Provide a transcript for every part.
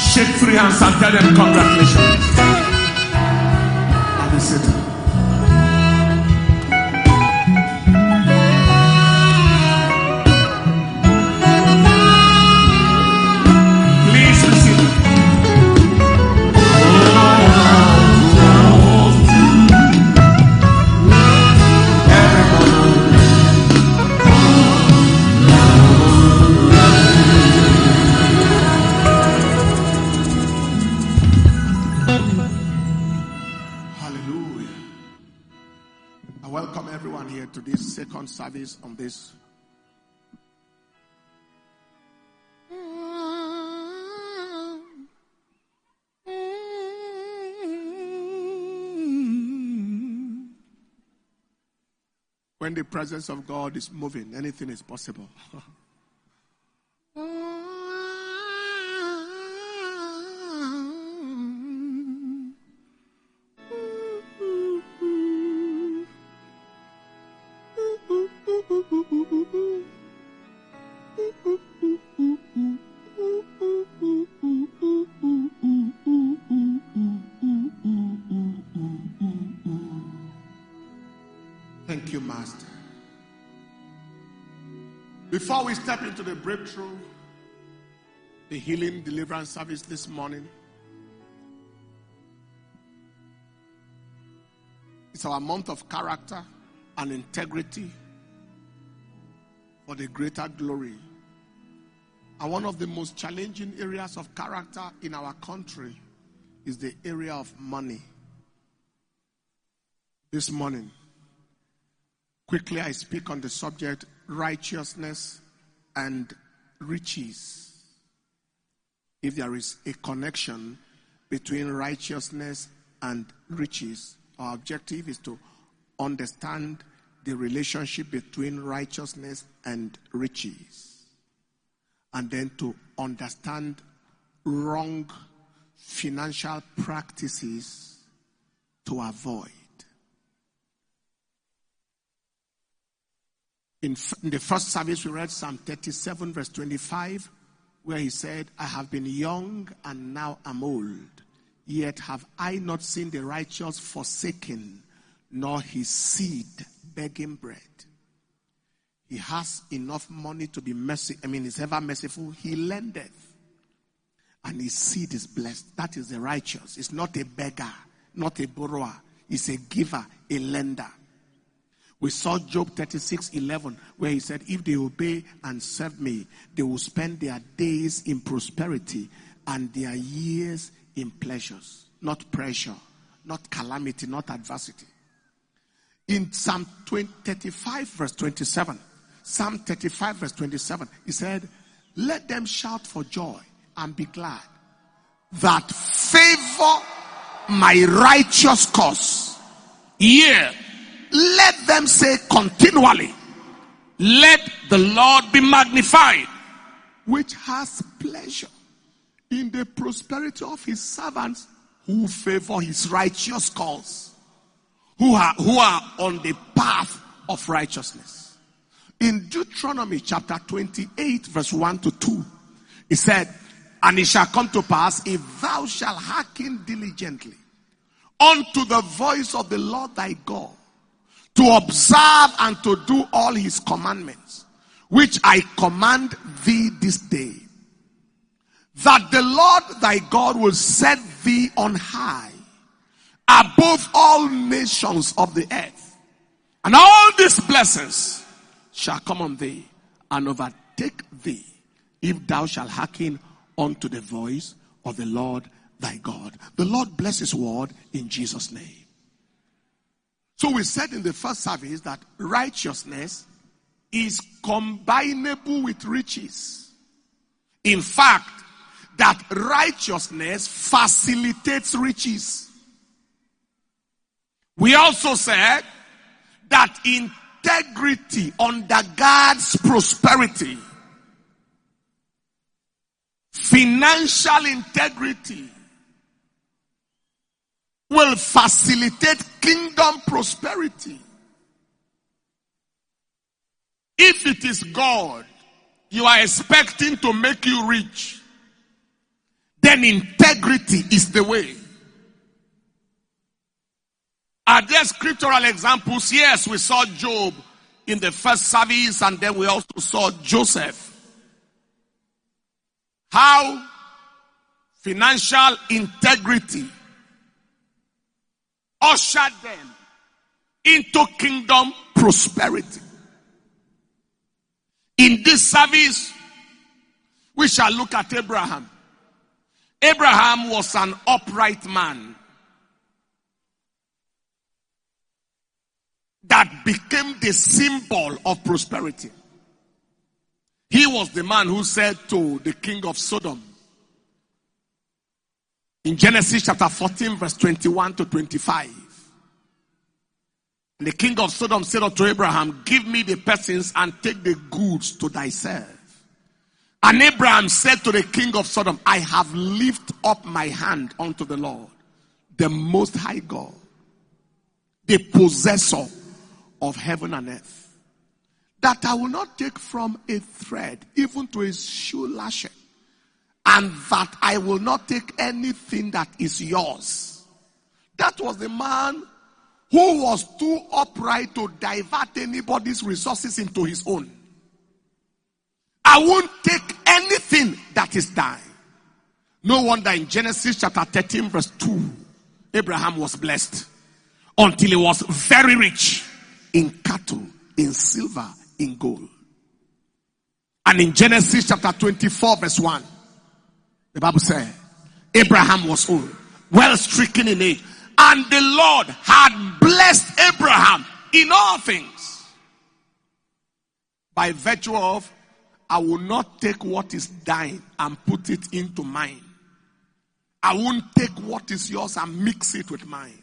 Shake 3 hands and tell them congratulations. And they sit. Please listen. To this second service on this. When the presence of God is moving, anything is possible. Thank you, Master. Before we step into the breakthrough, the healing deliverance service this morning, it's our month of character and integrity for the greater glory. And one of the most challenging areas of character in our country is the area of money. This morning, quickly I speak on the subject righteousness and riches. If there is a connection between righteousness and riches, our objective is to understand the relationship between righteousness and riches, and then to understand wrong financial practices to avoid. In the first service, we read Psalm 37, verse 25, where he said, I have been young and now am old, yet have I not seen the righteous forsaken, nor his seed begging bread. He has enough money to be he's ever merciful. He lendeth, and his seed is blessed. That is the righteous. It's not a beggar, not a borrower. It's a giver, a lender. We saw Job 36:11, where he said, if they obey and serve me, they will spend their days in prosperity and their years in pleasures, not pressure, not calamity, not adversity. In Psalm 35, verse 27, Psalm 35, verse 27, he said, let them shout for joy and be glad that favor my righteous cause. Yeah. Let them say continually, let the Lord be magnified, which has pleasure in the prosperity of his servants who favor his righteous cause, who are on the path of righteousness. In Deuteronomy chapter 28, verse 1 to 2, he said, and it shall come to pass, if thou shalt hearken diligently unto the voice of the Lord thy God, to observe and to do all his commandments, which I command thee this day, that the Lord thy God will set thee on high above all nations of the earth, and all these blessings shall come on thee and overtake thee, if thou shalt hearken unto the voice of the Lord thy God. The Lord bless his word in Jesus' name. So we said in the first service that righteousness is combinable with riches. In fact, that righteousness facilitates riches. We also said that integrity undergirds prosperity. Financial integrity will facilitate kingdom prosperity. If it is God you are expecting to make you rich, the then integrity is the way. Are there scriptural examples? Yes, we saw Job in the first service, and then we also saw Joseph. How financial integrity ushered them into kingdom prosperity. In this service, we shall look at Abraham. Abraham was an upright man that became the symbol of prosperity. He was the man who said to the king of Sodom, in Genesis chapter 14 verse 21 to 25, the king of Sodom said unto Abraham, give me the persons and take the goods to thyself. And Abraham said to the king of Sodom, I have lifted up my hand unto the Lord, the Most High God, the possessor of heaven and earth, that I will not take from a thread even to a shoe lashes, and that I will not take anything that is yours. That was the man who was too upright to divert anybody's resources into his own. I won't take anything that is thine. No wonder in Genesis chapter 13 verse 2, Abraham was blessed until he was very rich in cattle, in silver, in gold. And in Genesis chapter 24 verse 1, the Bible said, Abraham was old, well stricken in age, and the Lord had blessed Abraham in all things. By virtue of, I will not take what is thine and put it into mine. I won't take what is yours and mix it with mine.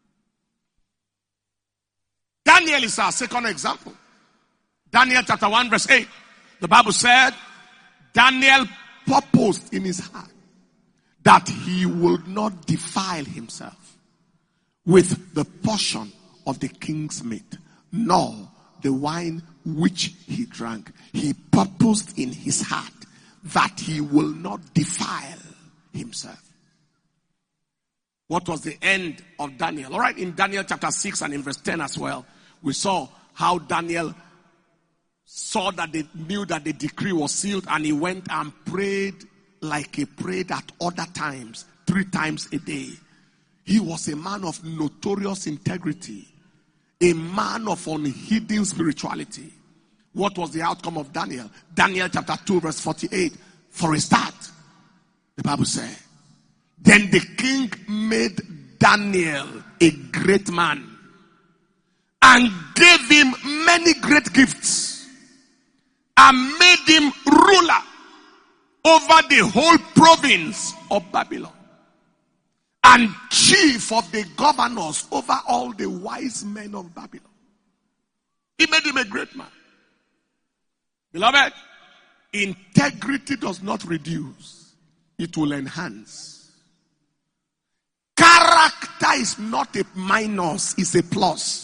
Daniel is our second example. Daniel chapter 1 verse 8. The Bible said, Daniel purposed in his heart that he would not defile himself with the portion of the king's meat, nor the wine which he drank. He purposed in his heart that he will not defile himself. What was the end of Daniel? All right, in Daniel chapter 6 and in verse 10 as well, we saw how Daniel saw that they knew that the decree was sealed, and he went and prayed like he prayed at other times, 3 times a day. He was a man of notorious integrity, a man of unhidden spirituality. What was the outcome of Daniel? Daniel chapter 2 verse 48. For a start, the Bible said, then the king made Daniel a great man and gave him many great gifts and made him ruler over the whole province of Babylon and chief of the governors over all the wise men of Babylon. He made him a great man. Beloved, integrity does not reduce, it will enhance. Character is not a minus, it's a plus.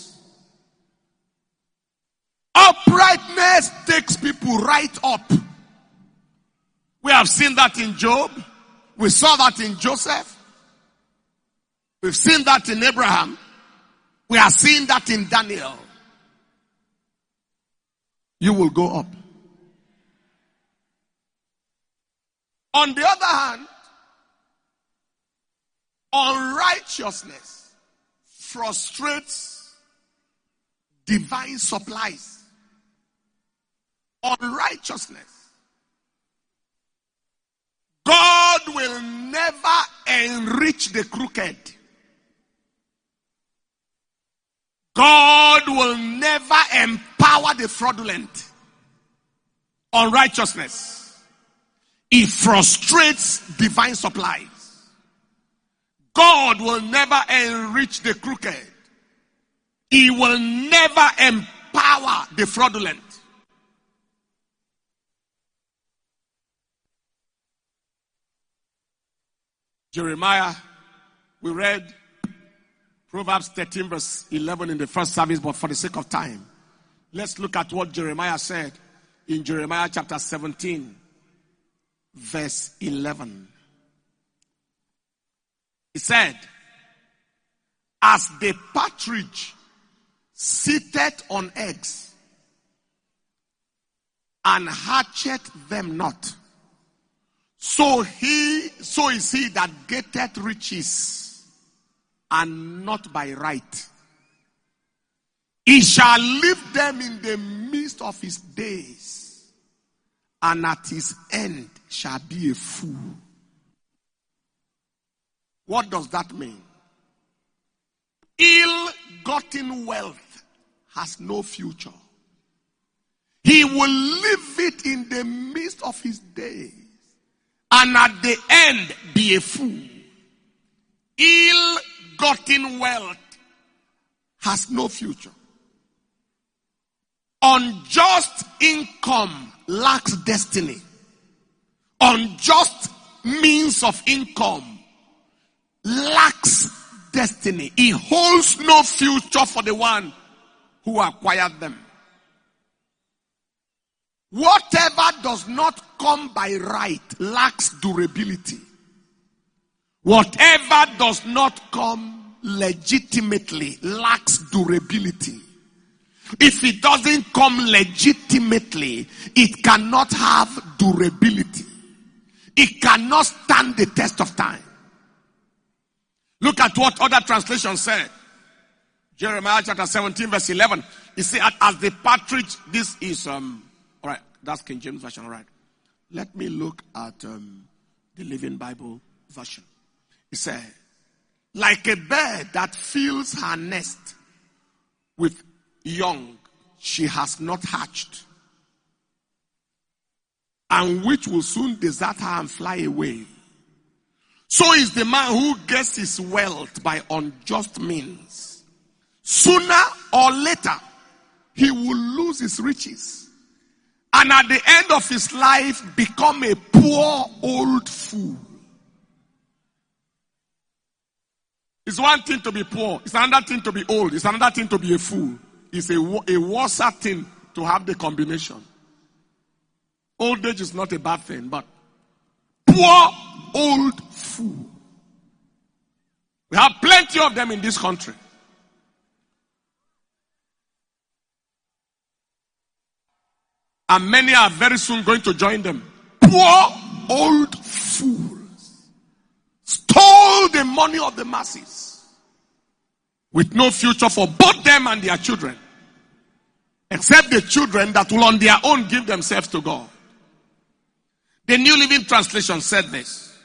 Uprightness takes people right up. We have seen that in Job. We saw that in Joseph. We've seen that in Abraham. We are seeing that in Daniel. You will go up. On the other hand, unrighteousness frustrates divine supplies. Unrighteousness. God will never enrich the crooked. God will never empower the fraudulent. Unrighteousness. It frustrates divine supplies. God will never enrich the crooked. He will never empower the fraudulent. Jeremiah, we read Proverbs 13 verse 11 in the first service, but for the sake of time, let's look at what Jeremiah said in Jeremiah chapter 17 verse 11. He said, as the partridge sitteth on eggs and hatcheth them not, so is he that getteth riches, and not by right. He shall leave them in the midst of his days, and at his end shall be a fool. What does that mean? Ill-gotten wealth has no future. He will leave it in the midst of his days, and at the end be a fool. Ill-gotten wealth has no future. Unjust income lacks destiny. Unjust means of income lacks destiny. It holds no future for the one who acquired them. Whatever does not come by right lacks durability. Whatever does not come legitimately lacks durability. If it doesn't come legitimately, it cannot have durability. It cannot stand the test of time. Look at what other translations say. Jeremiah chapter 17 verse 11. It says, as the partridge, this is, all right, that's King James Version, all right. Let me look at the Living Bible version. It says, like a bird that fills her nest with young, she has not hatched, and which will soon desert her and fly away. So is the man who gets his wealth by unjust means. Sooner or later, he will lose his riches, and at the end of his life, become a poor old fool. It's one thing to be poor. It's another thing to be old. It's another thing to be a fool. It's a worse thing to have the combination. Old age is not a bad thing, but poor old fool. We have plenty of them in this country. And many are very soon going to join them. Poor old fools. Stole the money of the masses, with no future for both them and their children. Except the children that will on their own give themselves to God. The New Living Translation said this.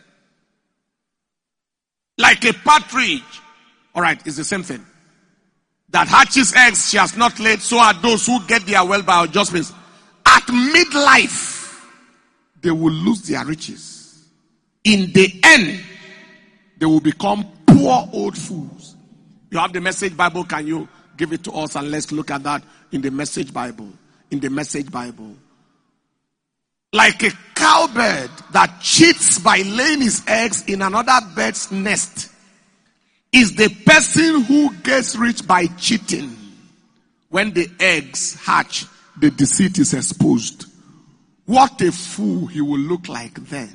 Like a partridge, alright, it's the same thing, that hatches eggs she has not laid, so are those who get their wealth by adjustments. At midlife, they will lose their riches. In the end, they will become poor old fools. You have the Message Bible, can you give it to us, and let's look at that in the Message Bible. In the Message Bible. Like a cowbird that cheats by laying his eggs in another bird's nest is the person who gets rich by cheating. When the eggs hatch, the deceit is exposed. What a fool he will look like then.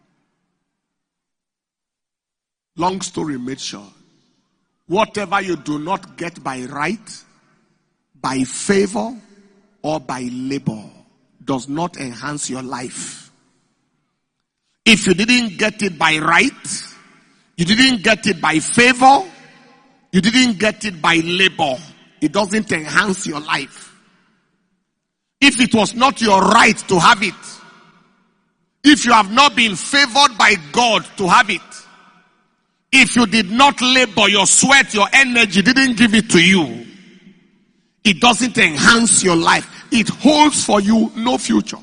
Long story made short. Whatever you do not get by right, by favor, or by labor does not enhance your life. If you didn't get it by right, you didn't get it by favor, you didn't get it by labor, it doesn't enhance your life. If it was not your right to have it, if you have not been favored by God to have it, if you did not labor, your sweat, your energy didn't give it to you, it doesn't enhance your life. It holds for you no future.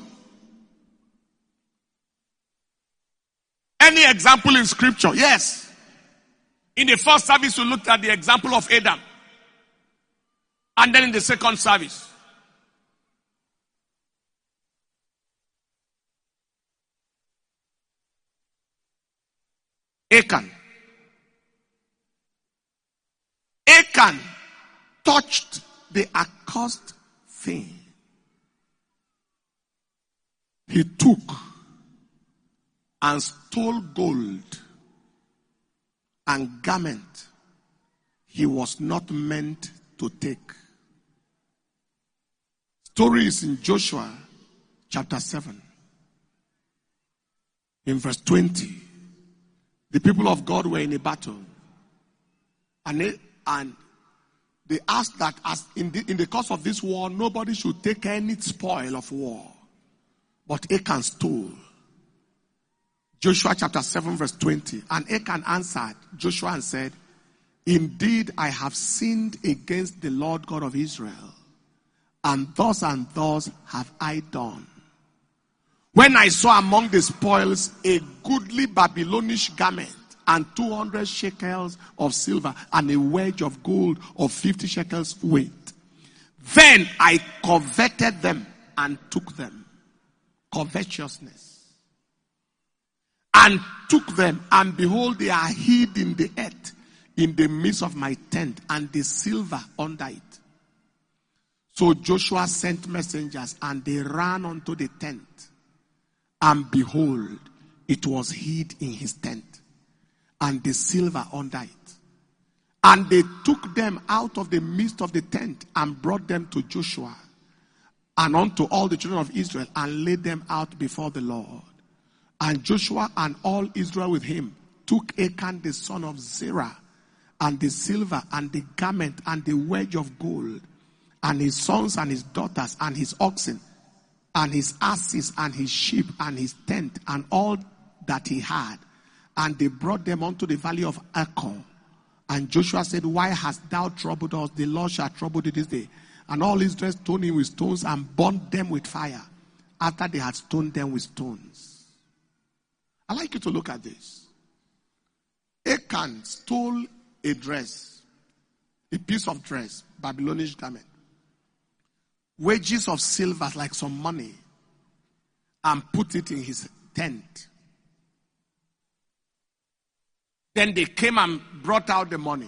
Any example in scripture? Yes. In the first service, we looked at the example of Adam. And then in the second service, Achan. Achan touched the accursed thing. He took and stole gold and garment he was not meant to take. Story is in Joshua chapter 7. In verse 20, the people of God were in a battle. And they asked that as in the course of this war, nobody should take any spoil of war. But Achan stole. Joshua chapter 7 verse 20. And Achan answered Joshua and said, indeed I have sinned against the Lord God of Israel, and thus have I done. When I saw among the spoils a goodly Babylonish garment, and 200 shekels of silver, and a wedge of gold of 50 shekels weight, then I coveted them and took them. Covetousness. And took them, and behold, they are hid in the earth, in the midst of my tent, and the silver under it. So Joshua sent messengers, and they ran unto the tent, and behold, it was hid in his tent, and the silver under it. And they took them out of the midst of the tent, and brought them to Joshua, and unto all the children of Israel, and laid them out before the Lord. And Joshua and all Israel with him took Achan the son of Zerah, and the silver, and the garment, and the wedge of gold, and his sons and his daughters, and his oxen, and his asses, and his sheep, and his tent, and all that he had. And they brought them unto the valley of Achor. And Joshua said, why hast thou troubled us? The Lord shall trouble thee this day. And all Israel stoned him with stones, and burnt them with fire, after they had stoned them with stones. I'd like you to look at this. Achan stole a dress, a piece of dress, Babylonish garment, wages of silver like some money, and put it in his tent. Then they came and brought out the money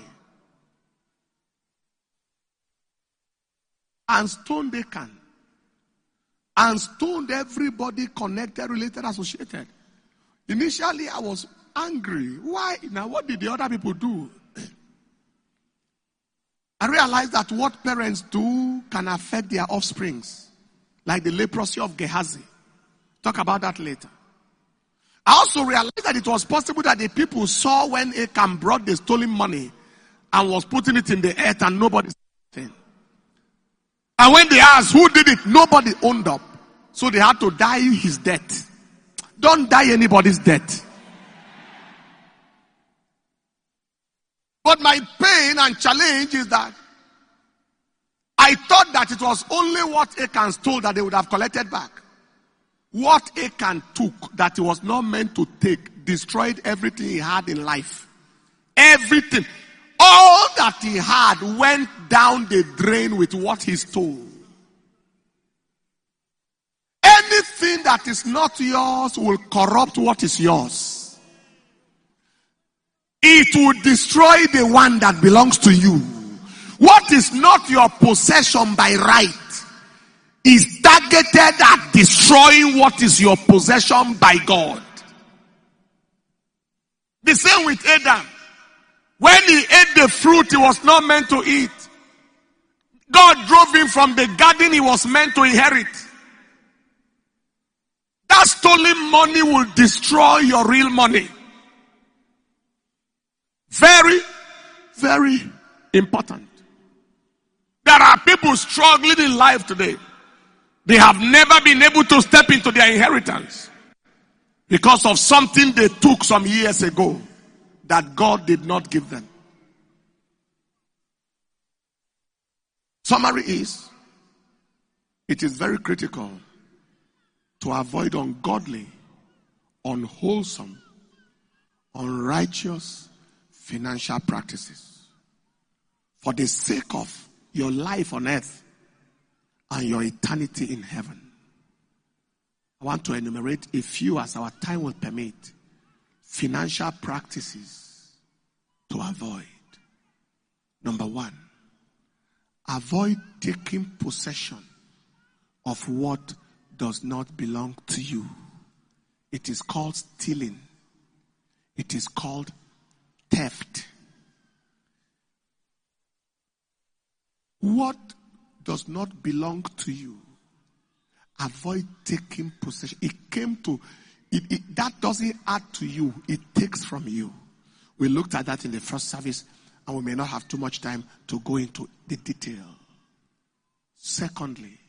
and stoned Achan, and stoned everybody connected, related, associated. Initially, I was angry. Why? Now, what did the other people do? I realized that what parents do can affect their offsprings, like the leprosy of Gehazi. Talk about that later. I also realized that it was possible that the people saw when Achan brought the stolen money and was putting it in the earth, and nobody said anything. And when they asked who did it, nobody owned up. So they had to die his death. Don't die anybody's death. But my pain and challenge is that I thought that it was only what Achan stole that they would have collected back. What Achan took that he was not meant to take destroyed everything he had in life. Everything. All that he had went down the drain with what he stole. Anything that is not yours will corrupt what is yours. It will destroy the one that belongs to you. What is not your possession by right is targeted at destroying what is your possession by God. The same with Adam. When he ate the fruit he was not meant to eat, God drove him from the garden he was meant to inherit. That stolen money will destroy your real money. Very, very important. There are people struggling in life today. They have never been able to step into their inheritance because of something they took some years ago that God did not give them. Summary is, it is very critical to avoid ungodly, unwholesome, unrighteous financial practices for the sake of your life on earth and your eternity in heaven. I want to enumerate a few as our time will permit. Financial practices to avoid. Number one, avoid taking possession of what does not belong to you. It is called stealing. It is called theft. What does not belong to you, avoid taking possession. That doesn't add to you, it takes from you. We looked at that in the first service, and we may not have too much time to go into the detail. Secondly,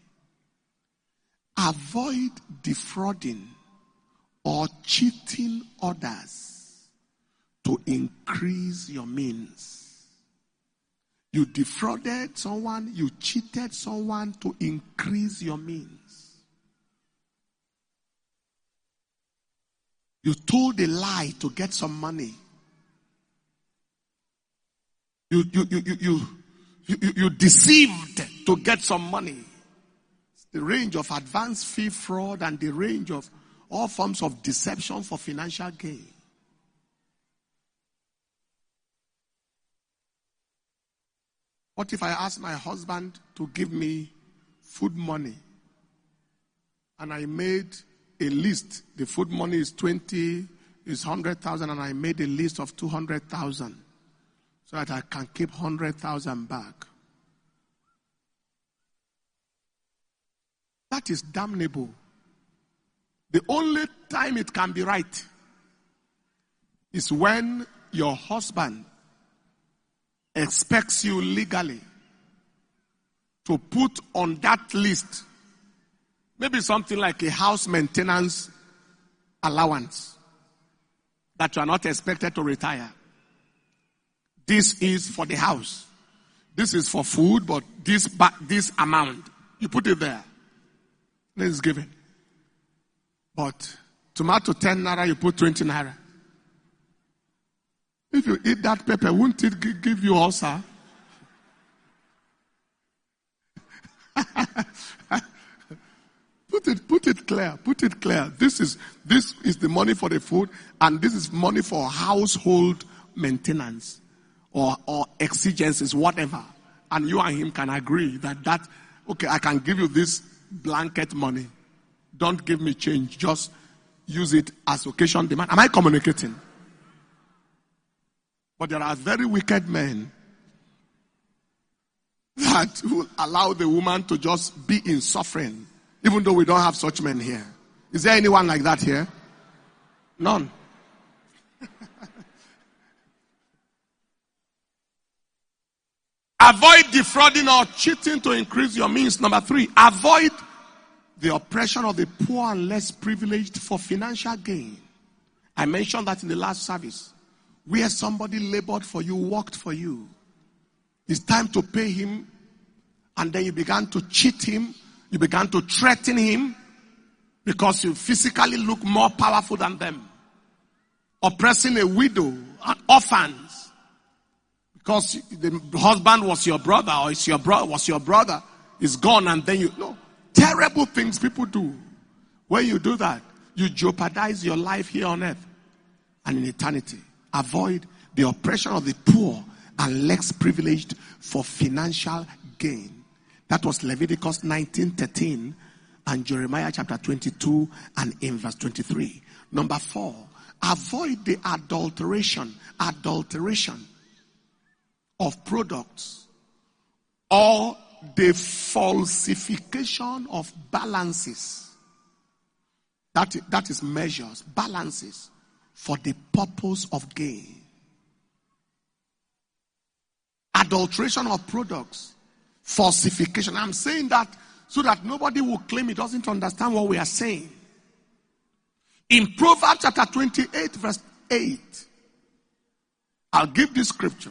avoid defrauding or cheating others to increase your means. You defrauded someone, you cheated someone to increase your means. You told a lie to get some money. You deceived to get some money. It's the range of advance fee fraud and the range of all forms of deception for financial gain. What if I ask my husband to give me food money and I made a list? The food money is 100,000 and I made a list of 200,000. So that I can keep 100,000 back. That is damnable. The only time it can be right is when your husband expects you legally to put on that list maybe something like a house maintenance allowance that you are not expected to retire. This is for the house. This is for food, but this amount, you put it there. Then it's given. But tomato 10 naira, you put 20 naira. If you eat that pepper, won't it give you ulcer? Put it clear. Put it clear. This is the money for the food, and this is money for household maintenance. Or exigencies, whatever. And you and him can agree that, okay, I can give you this blanket money. Don't give me change. Just use it as occasion demand. Am I communicating? But there are very wicked men that will allow the woman to just be in suffering, even though we don't have such men here. Is there anyone like that here? None. Avoid defrauding or cheating to increase your means. Number 3, avoid the oppression of the poor and less privileged for financial gain. I mentioned that in the last service. Where somebody labored for you, worked for you. It's time to pay him, and then you began to cheat him. You began to threaten him because you physically look more powerful than them. Oppressing a widow, orphans. Because the husband was your brother, or was your brother, is gone, and then terrible things people do. When you do that, you jeopardize your life here on earth and in eternity. Avoid the oppression of the poor and less privileged for financial gain. That was Leviticus 19:13 and Jeremiah chapter 22 and in verse 23. Number 4, avoid the adulteration of products or the falsification of balances. That is measures, balances for the purpose of gain. Adulteration of products, falsification. I'm saying that so that nobody will claim he doesn't understand what we are saying. In Proverbs chapter 28 verse 8, I'll give this scripture.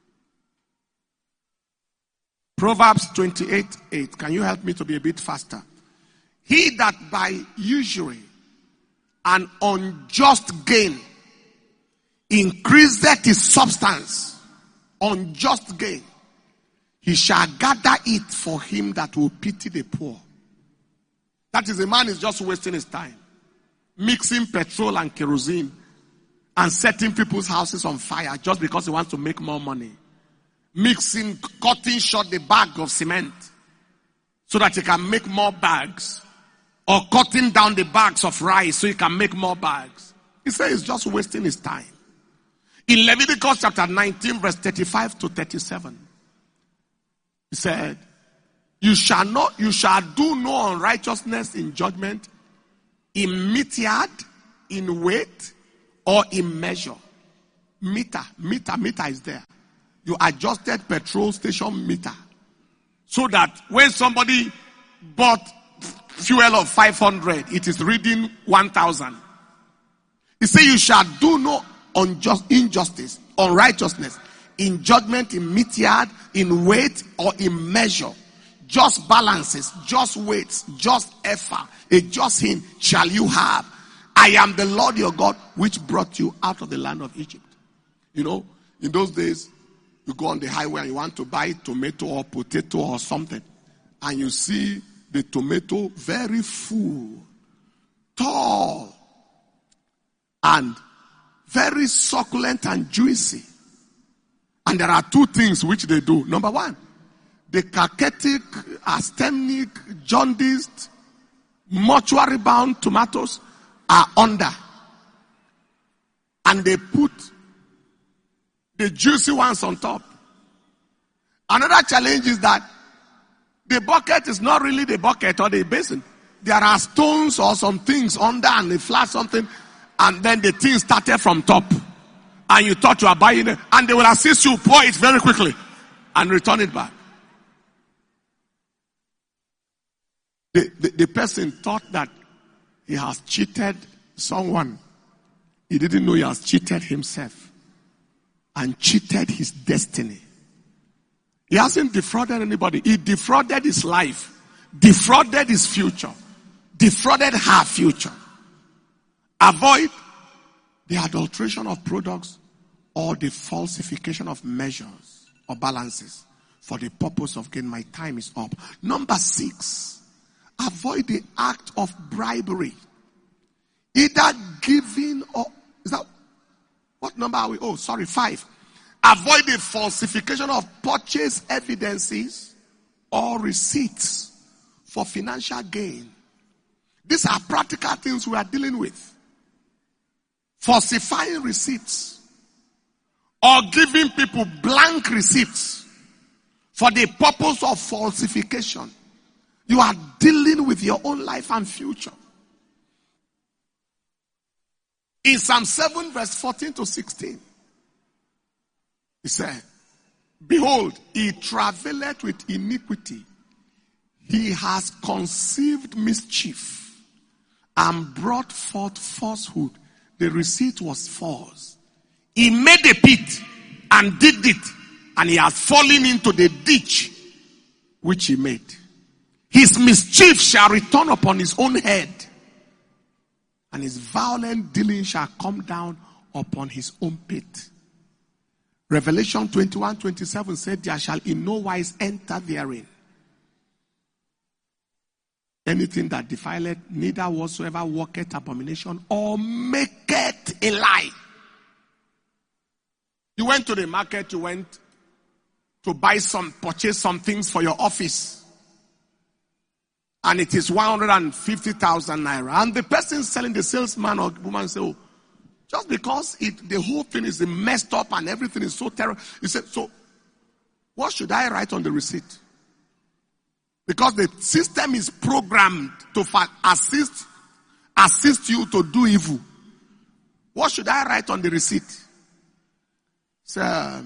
Proverbs 28:8. Can you help me to be a bit faster? He that by usury and unjust gain increaseth his substance, unjust gain, he shall gather it for him that will pity the poor. That is, a man is just wasting his time, mixing petrol and kerosene and setting people's houses on fire just because he wants to make more money. Cutting short the bag of cement so that he can make more bags, or cutting down the bags of rice so he can make more bags. He says he's just wasting his time. In Leviticus chapter 19, verse 35 to 37, he said, you shall do no unrighteousness in judgment, in metyard, in weight, or in measure. Meter is there. You adjusted petrol station meter. So that when somebody bought fuel of 500, it is reading 1,000. He said, you shall do no injustice, unrighteousness, in judgment, in metyard, in weight, or in measure. Just balances, just weights, just effort, a just hint shall you have. I am the Lord your God, which brought you out of the land of Egypt. You know, in those days, you go on the highway and you want to buy tomato or potato or something, and you see the tomato very full, tall, and very succulent and juicy. And there are two things which they do. Number one, the cachectic, asthenic, jaundiced, mortuary-bound tomatoes are under. And they put the juicy ones on top. Another challenge is that the bucket is not really the bucket or the basin. There are stones or some things under and they flat something, and then the thing started from top. And you thought you are buying it, and they will assist you, pour it very quickly and return it back. The person thought that he has cheated someone. He didn't know he has cheated himself and cheated his destiny. He hasn't defrauded anybody. He defrauded his life, defrauded his future, defrauded her future. Avoid the adulteration of products or the falsification of measures or balances for the purpose of gain. My time is up. Number 6, avoid the act of bribery. Either giving or, is that, what number are we? 5. Avoid the falsification of purchase evidences or receipts for financial gain. These are practical things we are dealing with. Falsifying receipts or giving people blank receipts for the purpose of falsification. You are dealing with your own life and future. In Psalm 7 verse 14 to 16, he said, behold, he travaileth with iniquity. He has conceived mischief and brought forth falsehood. The receipt was false. He made a pit and did it, and he has fallen into the ditch which he made. His mischief shall return upon his own head, and his violent dealing shall come down upon his own pit. Revelation 21:27 said, there shall in no wise enter therein anything that defileth, neither whatsoever worketh abomination or maketh a lie. You went to the market, you went to purchase some things for your office. And it is 150,000 naira. And the person selling, the salesman or woman say, oh, just because the whole thing is messed up and everything is so terrible. He said, so what should I write on the receipt? Because the system is programmed to assist you to do evil. What should I write on the receipt? So,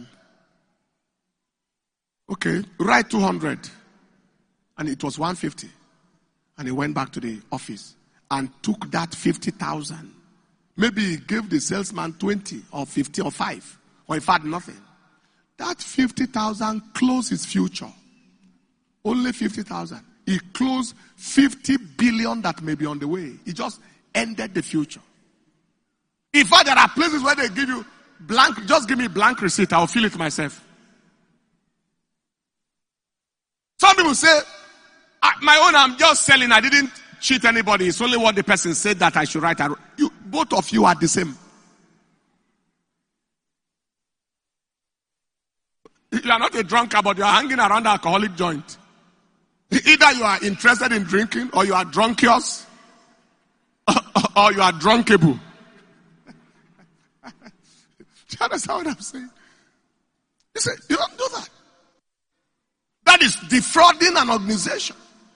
okay, write 200. And it was 150. And he went back to the office and took that 50,000. Maybe he gave the salesman 20 or 50 or 5. Or if had nothing. That 50,000 closed his future. Only 50,000. He closed 50 billion that may be on the way. He just ended the future. In fact, there are places where they give you blank, just give me blank receipt, I'll fill it myself. Some people say, my own, I'm just selling, I didn't cheat anybody. It's only what the person said that I should write. Both of you are the same. You are not a drunkard, but you are hanging around the alcoholic joint. Either you are interested in drinking, or you are drunkious, or you are drunkable. Do you understand what I'm saying? He said, you don't do that. That is defrauding an organization.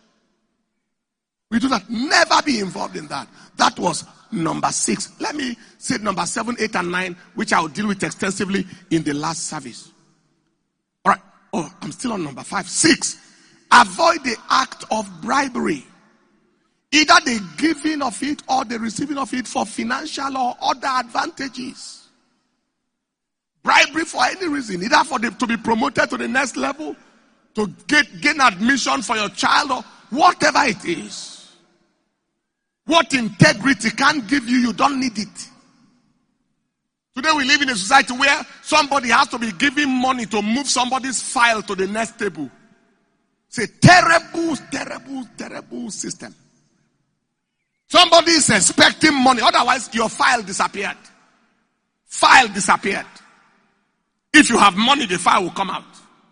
We do that. Never be involved in that. That was number 6. Let me say number 7, 8, and 9, which I will deal with extensively in the last service. All right. Oh, I'm still on number 5. 6. Avoid the act of bribery. Either the giving of it or the receiving of it for financial or other advantages. Bribery for any reason. Either for them to be promoted to the next level, to gain admission for your child, or whatever it is. What integrity can't give you, you don't need it. Today we live in a society where somebody has to be giving money to move somebody's file to the next table. It's a terrible, terrible, terrible system. Somebody is expecting money, otherwise your file disappeared. File disappeared. If you have money, the file will come out.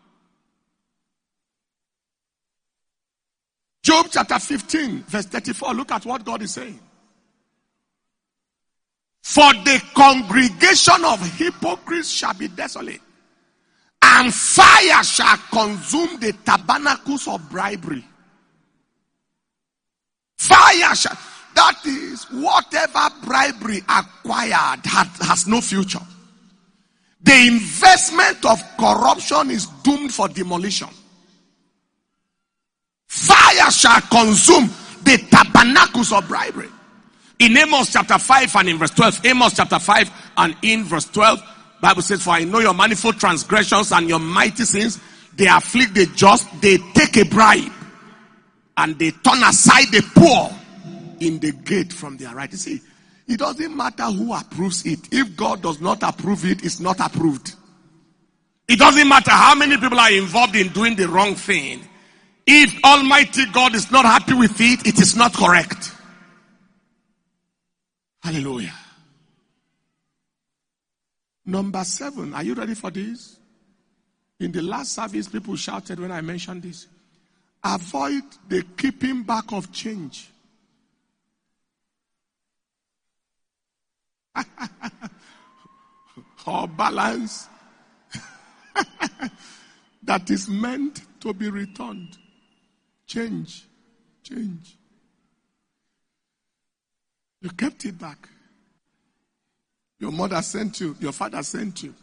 Job chapter 15, verse 34. Look at what God is saying. For the congregation of hypocrites shall be desolate, and fire shall consume the tabernacles of bribery. Fire shall, that is, whatever bribery acquired has no future. The investment of corruption is doomed for demolition. Fire shall consume the tabernacles of bribery. In Amos chapter 5 and in verse 12, Amos chapter 5 and in verse 12, Bible says, for I know your manifold transgressions and your mighty sins. They afflict the just, they take a bribe, and they turn aside the poor in the gate from their right. You see, it doesn't matter who approves it. If God does not approve it, it's not approved. It doesn't matter how many people are involved in doing the wrong thing. If Almighty God is not happy with it, it is not correct. Hallelujah. Number 7. Are you ready for this? In the last service, people shouted when I mentioned this. Avoid the keeping back of change. Or balance that is meant to be returned. Change. You kept it back. Your mother sent you. Your father sent you.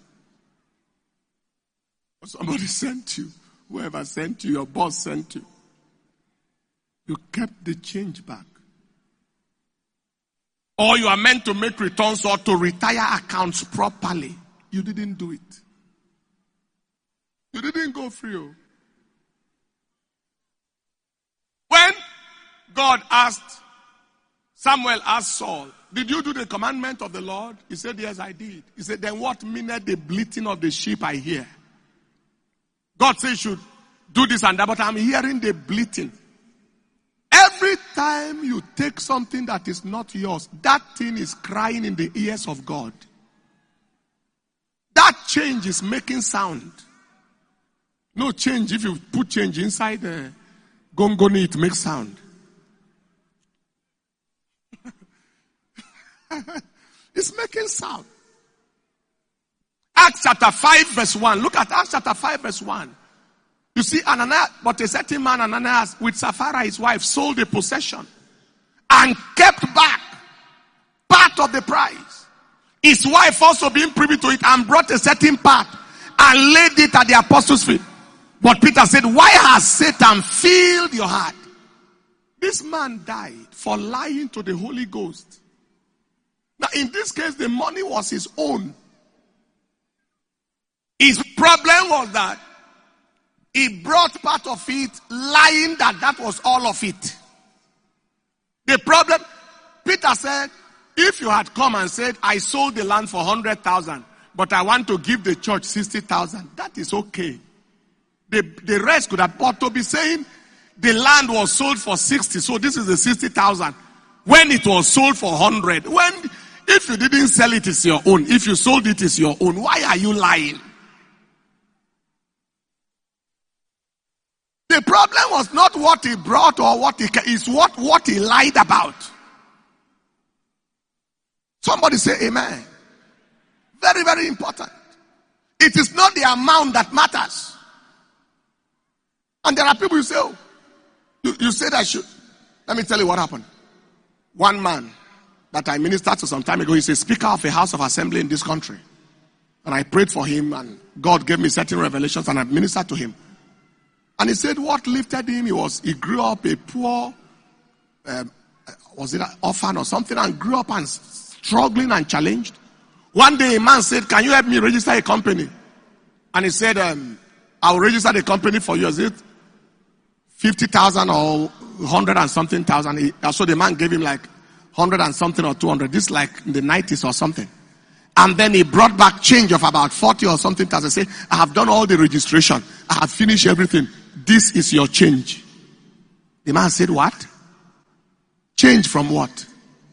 Or somebody sent you. Whoever sent you, your boss sent you. You kept the change back. Or you are meant to make returns or to retire accounts properly. You didn't do it. You didn't go free. When God asked, Samuel asked Saul, did you do the commandment of the Lord? He said, yes, I did. He said, then what meaneth the bleating of the sheep I hear? God said you should do this and that, but I'm hearing the bleating. Every time you take something that is not yours, that thing is crying in the ears of God. That change is making sound. No change, if you put change inside the gongoni, it makes sound. It's making sound. Acts chapter 5 verse 1. Look at Acts chapter 5 verse 1. You see, Ananias, but a certain man, Ananias, with Sapphira his wife, sold a possession and kept back part of the price. His wife also being privy to it and brought a certain part and laid it at the apostles' feet. But Peter said, why has Satan filled your heart? This man died for lying to the Holy Ghost. Now, in this case, the money was his own. His problem was that he brought part of it, lying that was all of it. The problem, Peter said, if you had come and said, I sold the land for 100,000, but I want to give the church 60,000, that is okay. The rest could have bought to be saying, the land was sold for 60, so this is the 60,000. When it was sold for 100, if you didn't sell it, it's your own. If you sold it, it's your own. Why are you lying? The problem was not what he brought or is what he lied about. Somebody say amen. Very, very important. It is not the amount that matters. And there are people who say, oh, you said I should. Let me tell you what happened. One man that I ministered to some time ago, he's a speaker of a house of assembly in this country. And I prayed for him, and God gave me certain revelations, and I ministered to him. And he said what lifted him, he grew up a poor, was it an orphan or something, and grew up and struggling and challenged. One day a man said, can you help me register a company? And he said, I'll register the company for you. Is it 50,000 or 100 and something thousand? So the man gave him like 100 and something or 200. This like in the 90s or something. And then he brought back change of about 40 or something thousand. Say, I have done all the registration. I have finished everything. This is your change. The man said, what? Change from what?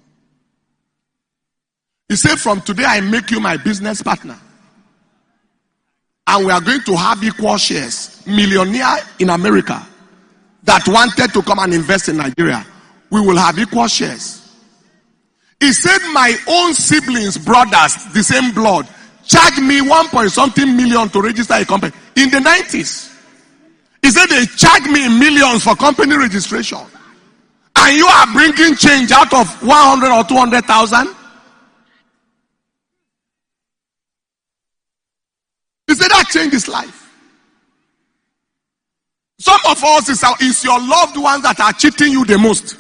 He said, from today I make you my business partner. And we are going to have equal shares. Millionaire in America that wanted to come and invest in Nigeria, we will have equal shares. He said, my own siblings, brothers, the same blood, charged me 1.something million to register a company in the 90s. He said they charged me millions for company registration. And you are bringing change out of 100 or 200,000? He said that changed his life. Some of us is your loved ones that are cheating you the most.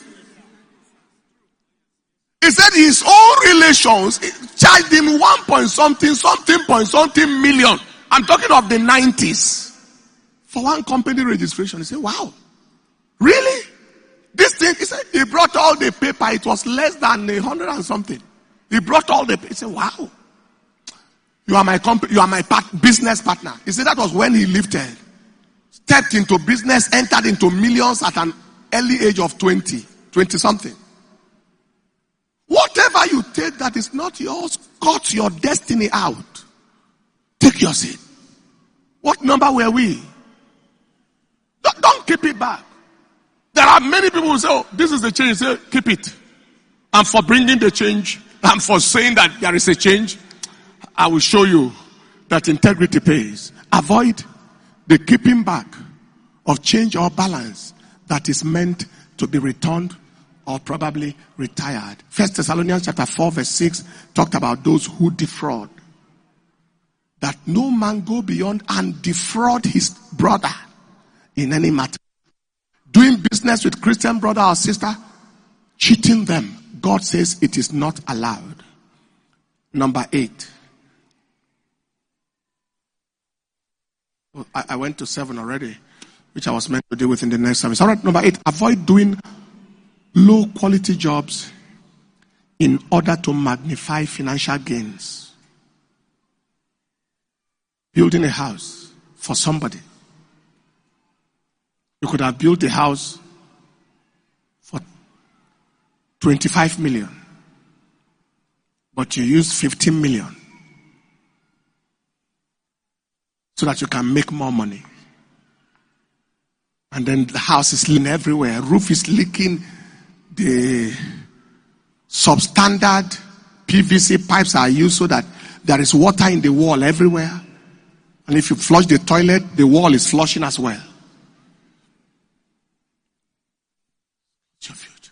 He said his own relations charged him 1.something million. I'm talking of the 90s. For one company registration. He said, wow. Really? This thing, he said, he brought all the paper. It was less than 100 and something. He brought all the paper. He said, wow. You are my business partner. He said that was when he lifted. Stepped into business, entered into millions at an early age of 20 something. Whatever you take that is not yours, cut your destiny out. Take your seat. What number were we? Don't keep it back. There are many people who say, oh, this is the change. Say, keep it. And for bringing the change, and for saying that there is a change, I will show you that integrity pays. Avoid the keeping back of change or balance that is meant to be returned or probably retired. 1 Thessalonians chapter 4 verse 6 talked about those who defraud. That no man go beyond and defraud his brother in any matter. Doing business with Christian brother or sister, cheating them. God says it is not allowed. Number 8. I went to 7 already, which I was meant to deal with in the next service. All right, number 8. Avoid doing low quality jobs in order to magnify financial gains. Building a house for somebody. You could have built a house for 25 million, but you used 15 million so that you can make more money. And then the house is leaking everywhere. Roof is leaking. The substandard PVC pipes are used so that there is water in the wall everywhere. And if you flush the toilet, the wall is flushing as well. It's your future.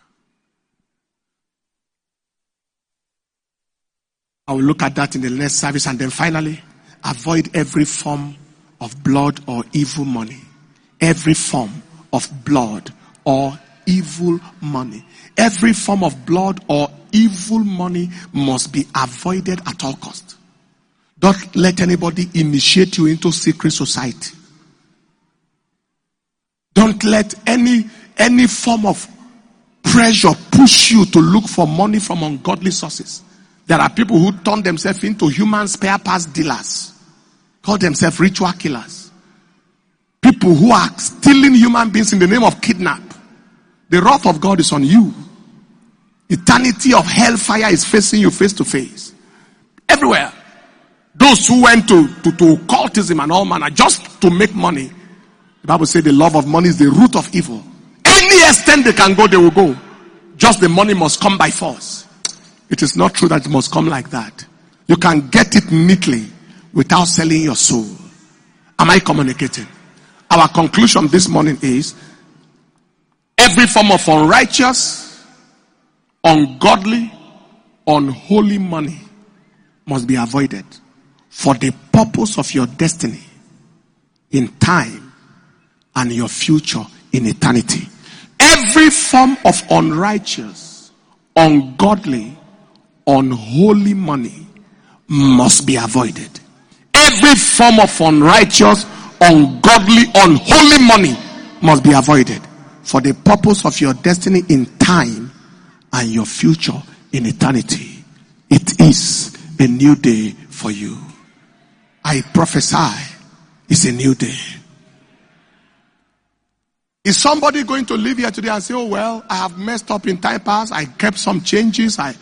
I will look at that in the next service. And then finally, avoid every form of blood or evil money. Every form of blood or evil money. Every form of blood or evil money must be avoided at all costs. Don't let anybody initiate you into secret society. Don't let any form of pressure push you to look for money from ungodly sources. There are people who turn themselves into human spare parts dealers. Call themselves ritual killers. People who are stealing human beings in the name of kidnap. The wrath of God is on you. Eternity of hellfire is facing you face to face. Everywhere. Those who went to occultism and all manner just to make money. The Bible says the love of money is the root of evil. Any extent they can go, they will go. Just the money must come by force. It is not true that it must come like that. You can get it neatly without selling your soul. Am I communicating? Our conclusion this morning is every form of unrighteous, ungodly, unholy money must be avoided for the purpose of your destiny in time and your future in eternity. Every form of unrighteous, ungodly, unholy money must be avoided. Every form of unrighteous, ungodly, unholy money must be avoided for the purpose of your destiny in time and your future in eternity. It is a new day for you. I prophesy it's a new day. Is somebody going to live here today and say, oh well, I have messed up in time past, I kept some changes, I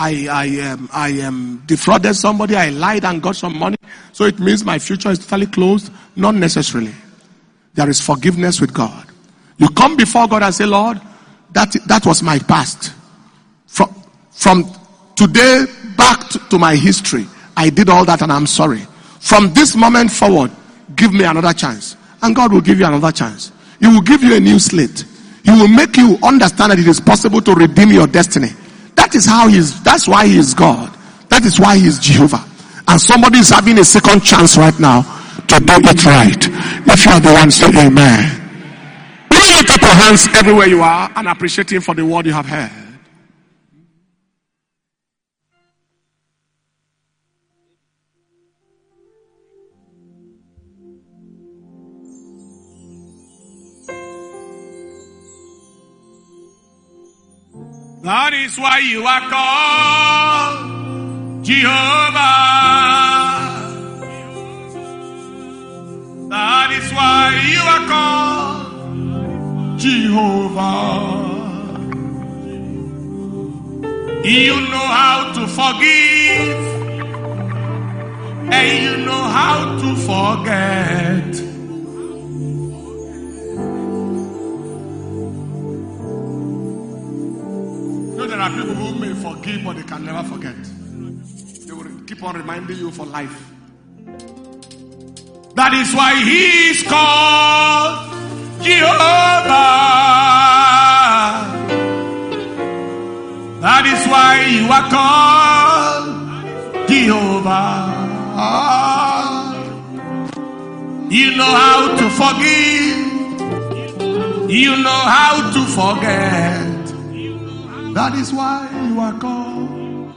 defrauded somebody, I lied and got some money, so it means my future is totally closed? Not necessarily. There is forgiveness with God. You come before God and say, Lord, that was my past. From today back to my history, I did all that and I'm sorry. From this moment forward, give me another chance. And God will give you another chance. He will give you a new slate. He will make you understand that it is possible to redeem your destiny. That's why he is God. That is why he is Jehovah. And somebody is having a second chance right now to do it right. If you are the one, say amen. Lift up your hands everywhere you are and appreciate him for the word you have heard. That is why you are called Jehovah. That is why you are called Jehovah. You know how to forgive, and you know how to forget. There are people who may forgive, but they can never forget. They will keep on reminding you for life. That is why he is called Jehovah. That is why you are called Jehovah. You know how to forgive. You know how to forget. That is why you are called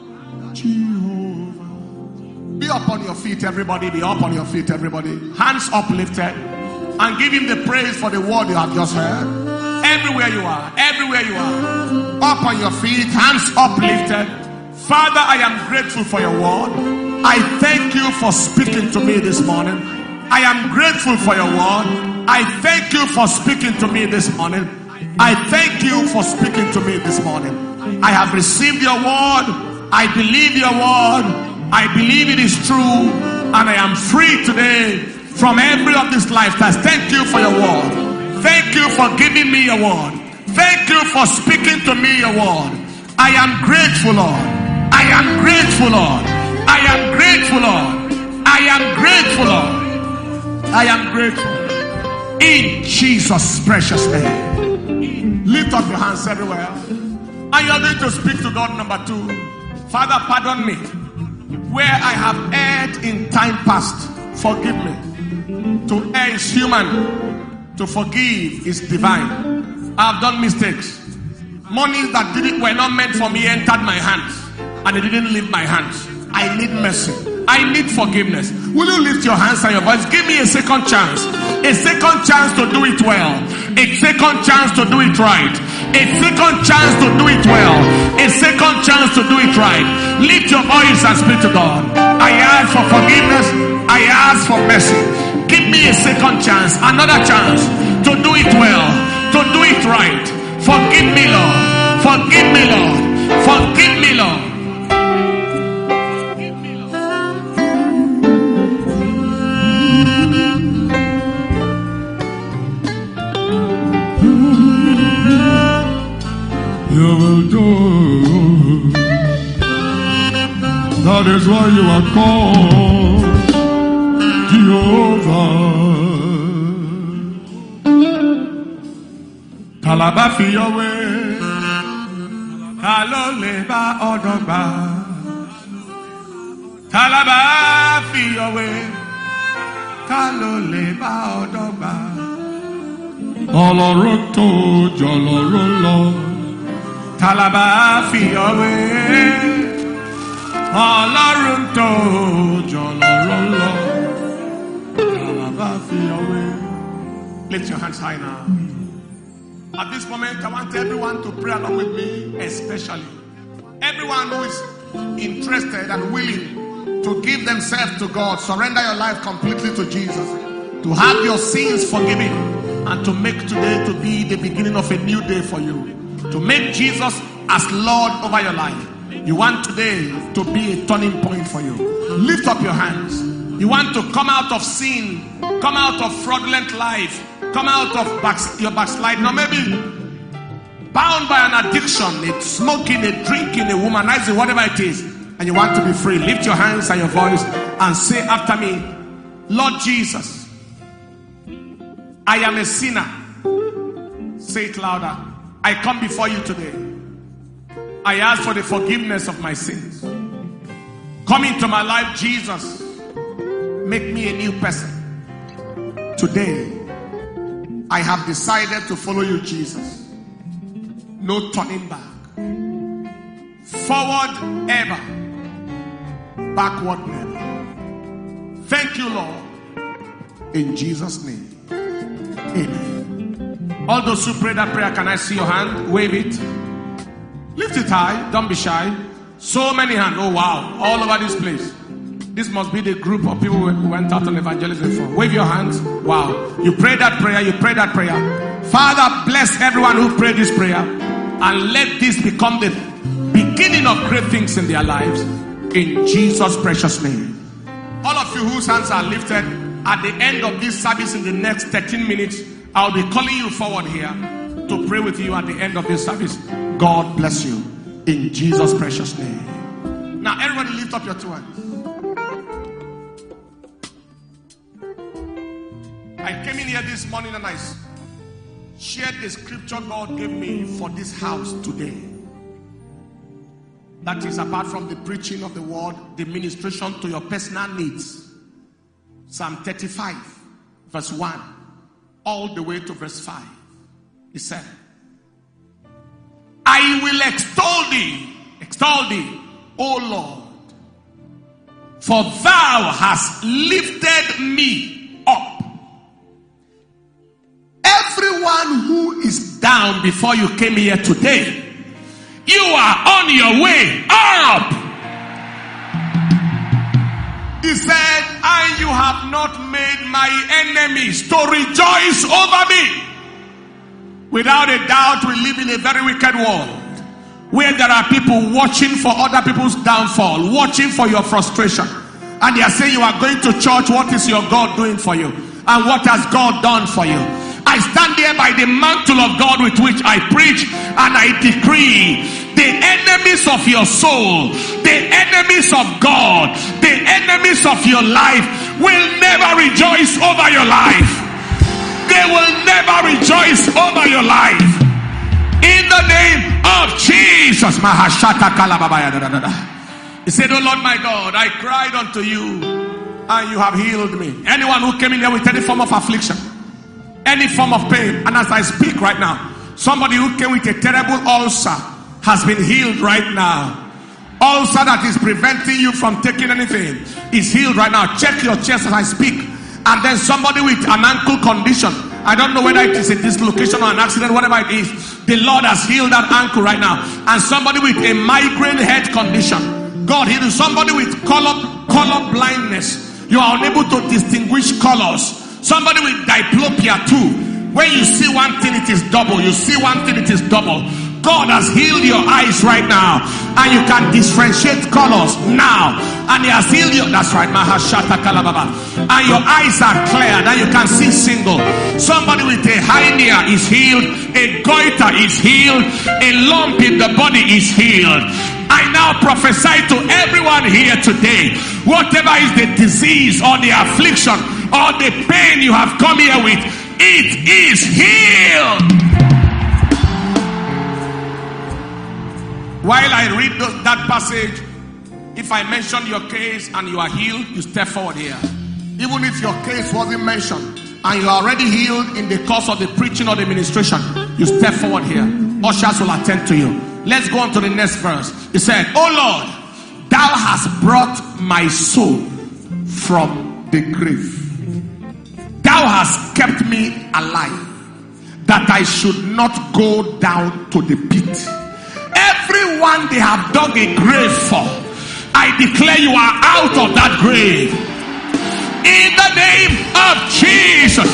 Jehovah. Be up on your feet, everybody. Be up on your feet, everybody. Hands uplifted. And give him the praise for the word you have just heard. Everywhere you are. Everywhere you are. Up on your feet. Hands uplifted. Father, I am grateful for your word. I thank you for speaking to me this morning. I am grateful for your word. I thank you for speaking to me this morning. I thank you for speaking to me this morning. I have received your word. I believe your word. I believe it is true. And I am free today from every of these lifestyles. Thank you for your word. Thank you for giving me your word. Thank you for speaking to me your word. I am grateful, Lord. I am grateful, Lord. I am grateful, Lord. I am grateful, Lord. I am grateful. In Jesus' precious name. Lift up your hands everywhere. And you are going to speak to God. Number 2. Father, pardon me. Where I have erred in time past, forgive me. To err is human. To forgive is divine. I have done mistakes. Money that were not meant for me entered my hands. And it didn't leave my hands. I need mercy. I need forgiveness. Will you lift your hands and your voice? Give me a second chance. A second chance to do it well. A second chance to do it right. A second chance to do it well. A second chance to do it right. Lift your voice and speak to God. I ask for forgiveness. I ask for mercy. Give me a second chance. Another chance to do it well. To do it right. Forgive me, Lord. Forgive me, Lord. Forgive me, Lord. You will do. That That is why you are called Jehovah. Talabafi Yahweh, Taloleba Odogba, Talabafi Yahweh, Taloleba Odogba, Oloroto Jolorolo, Talabafi Yahweh, Oloroto Jolorolo, Talabafi Yahweh. Lift your hands high now. At this moment, I want everyone to pray along with me, especially everyone who is interested and willing to give themselves to God, surrender your life completely to Jesus, to have your sins forgiven, and to make today to be the beginning of a new day for you, to make Jesus as Lord over your life. You want today to be a turning point for you. Lift up your hands. You want to come out of sin, come out of fraudulent life, come out of your backslide. Now maybe bound by an addiction, a smoking, a drinking, a womanizing, whatever it is, and you want to be free. Lift your hands and your voice and say after me, Lord Jesus, I am a sinner. Say it louder. I come before you today. I ask for the forgiveness of my sins. Come into my life, Jesus. Make me a new person. Today, I have decided to follow you, Jesus. No turning back. Forward ever. Backward never. Thank you, Lord. In Jesus' name. Amen. All those who pray that prayer, can I see your hand? Wave it. Lift it high. Don't be shy. So many hands. Oh wow. All over this place. This must be the group of people who went out on evangelism for. Wave your hands. Wow. You prayed that prayer. You prayed that prayer. Father, bless everyone who prayed this prayer. And let this become the beginning of great things in their lives. In Jesus' precious name. All of you whose hands are lifted, at the end of this service in the next 13 minutes, I'll be calling you forward here to pray with you at the end of this service. God bless you. In Jesus' precious name. Now everybody lift up your two hands. I came in here this morning and I shared the scripture God gave me for this house today. That is, apart from the preaching of the word, the ministration to your personal needs. Psalm 35, verse 1, all the way to verse 5. He said, I will extol thee, O Lord, for thou hast lifted me up. Everyone who is down before you came here today, you are on your way up. He said, and you have not made my enemies to rejoice over me. Without a doubt, we live in a very wicked world where there are people watching for other people's downfall, watching for your frustration. And they are saying, you are going to church, what is your God doing for you? And what has God done for you? I stand there by the mantle of God with which I preach, and I decree the enemies of your soul, the enemies of God, the enemies of your life will never rejoice over your life. They will never rejoice over your life. In the name of Jesus. He said, oh Lord my God, I cried unto you and you have healed me. Anyone who came in here with any form of affliction, any form of pain, and as I speak right now, somebody who came with a terrible ulcer has been healed right now. Ulcer that is preventing you from taking anything is healed right now. Check your chest as I speak. And then somebody with an ankle condition, I don't know whether it is a dislocation or an accident, whatever it is, the Lord has healed that ankle right now. And somebody with a migraine head condition, God healed. Somebody with color blindness, you are unable to distinguish colors. Somebody with diplopia too, when you see one thing it is double, you see one thing it is double. God has healed your eyes right now, and you can differentiate colors now. And He has healed you. That's right, Mahashata Kalababa. And your eyes are clear, and you can see single. Somebody with a hernia is healed, a goiter is healed, a lump in the body is healed. I now prophesy to everyone here today, whatever is the disease or the affliction or the pain you have come here with, it is healed. While I read that passage, if I mention your case and you are healed, you step forward here. Even if your case wasn't mentioned and you are already healed in the course of the preaching or the ministration, you step forward here. Ushers will attend to you. Let's go on to the next verse. He said, "Oh Lord, thou hast brought my soul from the grave. Thou hast kept me alive, that I should not go down to the pit." Everyone they have dug a grave for, I declare you are out of that grave. In the name of Jesus.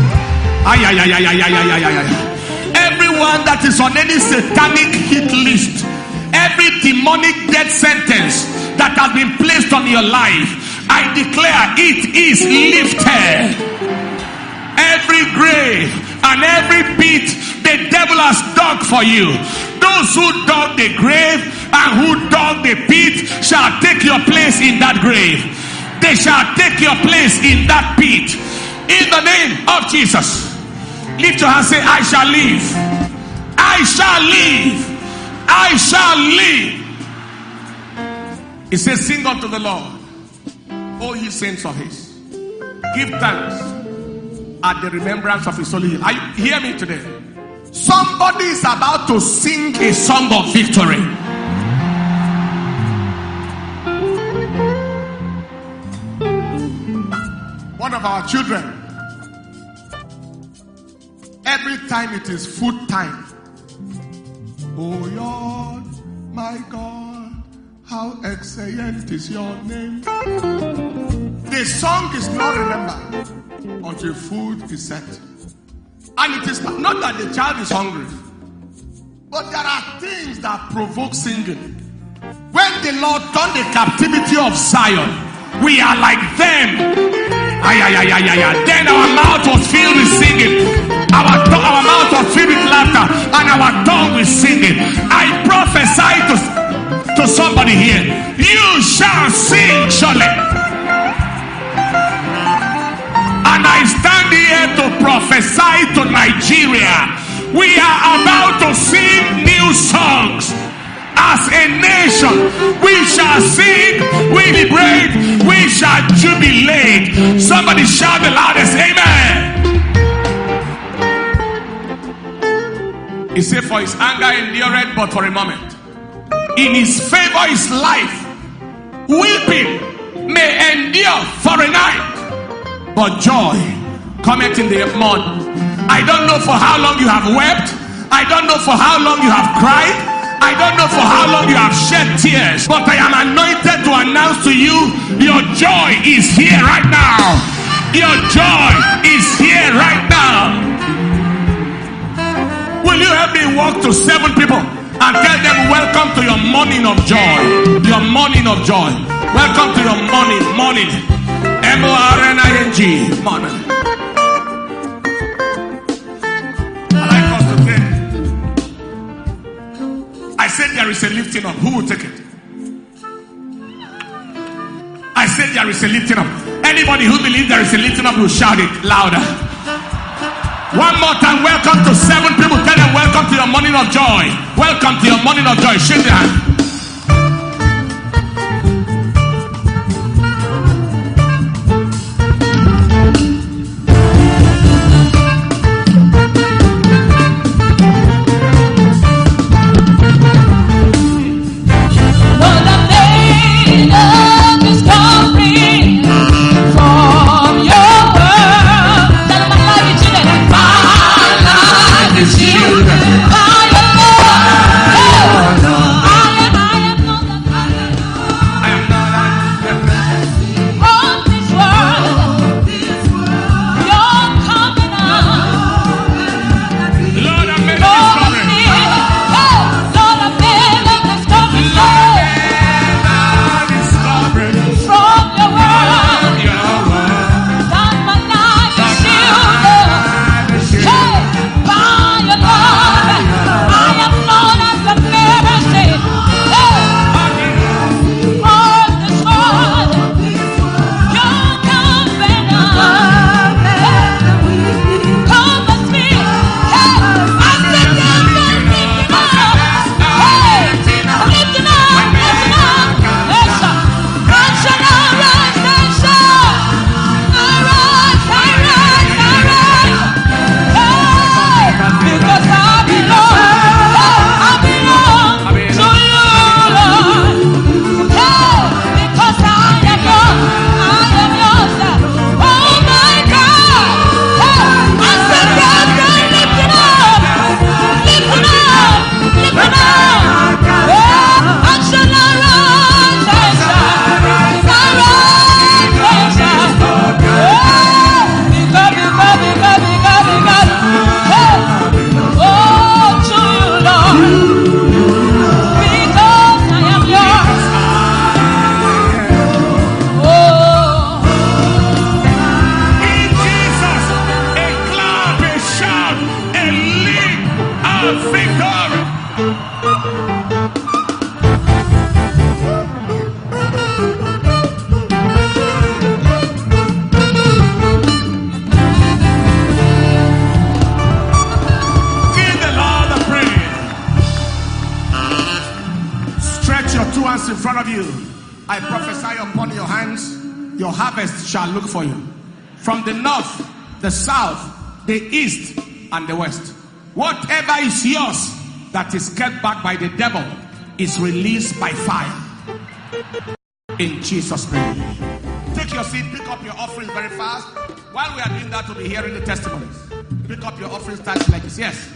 Everyone that is on any satanic hit list, every demonic death sentence that has been placed on your life, I declare it is lifted. Every grave and every pit the devil has dug for you, those who dug the grave and who dug the pit shall take your place in that grave. They shall take your place in that pit. In the name of Jesus. Lift your hand, say, I shall live. I shall live. I shall live. It says, sing unto the Lord, O ye saints of his. Give thanks at the remembrance of his holy name. Are you hear me today? Somebody is about to sing a song of victory. One of our children, every time it is food time, oh Lord, my God, how excellent is your name. The song is not remembered until food is set. And it is not that the child is hungry, but there are things that provoke singing. When the Lord turned the captivity of Zion, we are like them. Then our mouth was filled with singing. Our mouth was filled with laughter, and our tongue was singing. I prophesy to somebody here, you shall sing surely. And I stand here to prophesy to Nigeria. We are about to sing new songs. As a nation, we shall sing, we celebrate, we shall jubilate. Somebody shout the loudest, amen. He said, for his anger endureth but for a moment. In his favor is life. Weeping may endure for a night, but joy cometh in the morning. I don't know for how long you have wept. I don't know for how long you have cried. I don't know for how long you have shed tears. But I am anointed to announce to you, your joy is here right now. Your joy is here right now. Will you help me walk to 7 people and tell them, welcome to your morning of joy. Your morning of joy. Welcome to your morning. M-O-R-N-I-N-G. Morning. I said there is a lifting up. Who will take it? I said there is a lifting up. Anybody who believes there is a lifting up will shout it louder. One more time. Welcome to 7 people. Tell them welcome to your morning of joy. Welcome to your morning of joy. Shake their hand. I front of you. I prophesy upon your hands, your harvest shall look for you. From the north, the south, the east, and the west. Whatever is yours that is kept back by the devil is released by fire. In Jesus' name. Take your seat, pick up your offerings very fast. While we are doing that, we'll be hearing the testimonies. Pick up your offerings, touch like this. Yes.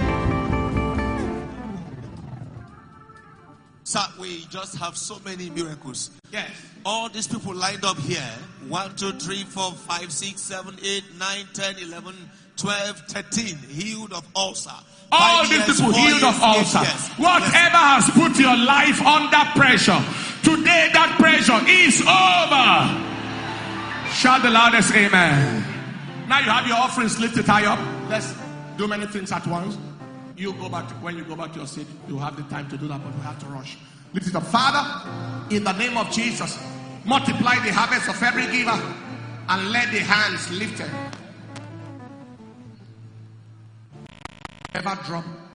Sir, we just have so many miracles. Yes. All these people lined up here. 1, 2, 3, 4, 5, 6, 7, 8, 9, 10, 11, 12, 13. Healed of ulcer. All these people healed of ulcer. Whatever has put your life under pressure, today that pressure is over. Shout the loudest amen. Now you have your offerings lifted high up. Let's do many things at once. You go back when you go back to your seat, you have the time to do that, but we have to rush. Lift it up. Father, in the name of Jesus, multiply the harvest of every giver and let the hands lifted ever drop